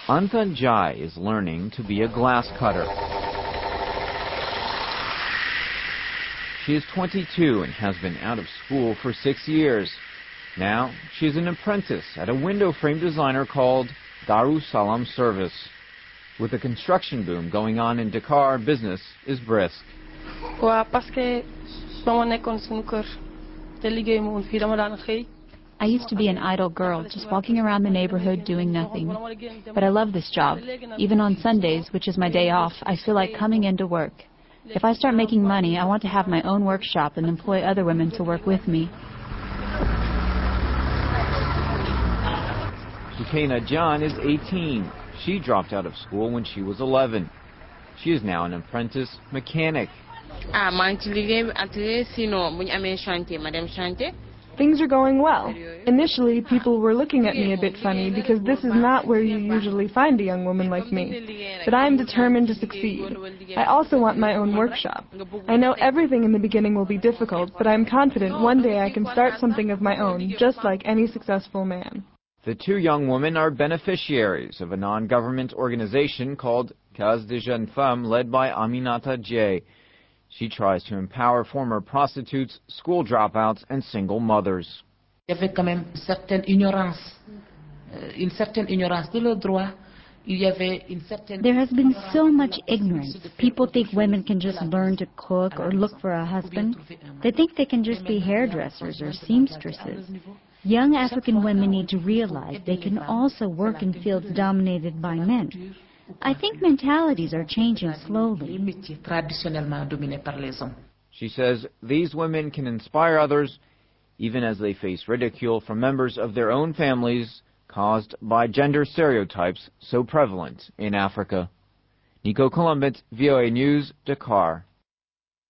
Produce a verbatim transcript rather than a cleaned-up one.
Anta Jai is learning to be a glass cutter. She is twenty-two and has been out of school for six years. Now, she is an apprentice at a window frame designer called Darussalam Service. With the construction boom going on in Dakar, business is brisk. I used to be an idle girl, just walking around the neighborhood doing nothing. But I love this job. Even on Sundays, which is my day off, I feel like coming into work. If I start making money, I want to have my own workshop and employ other women to work with me. Sukaina John is eighteen. She dropped out of school when she was eleven. She is now an apprentice mechanic. Things are going well. Initially, people were looking at me a bit funny because this is not where you usually find a young woman like me. But I am determined to succeed. I also want my own workshop. I know everything in the beginning will be difficult, but I am confident one day I can start something of my own, just like any successful man. The two young women are beneficiaries of a non-government organization called Case des Jeunes Femmes, led by Aminata J. She tries to empower former prostitutes, school dropouts, and single mothers. Il y avait quand même une certaine ignorance, une certaine ignorance de leurs droits. There has been so much ignorance. People think women can just learn to cook or look for a husband. They think they can just be hairdressers or seamstresses. Young African women need to realize they can also work in fields dominated by men. I think mentalities are changing slowly. She says these women can inspire others even as they face ridicule from members of their own families caused by gender stereotypes so prevalent in Africa. Nico Columbus, V O A News, Dakar.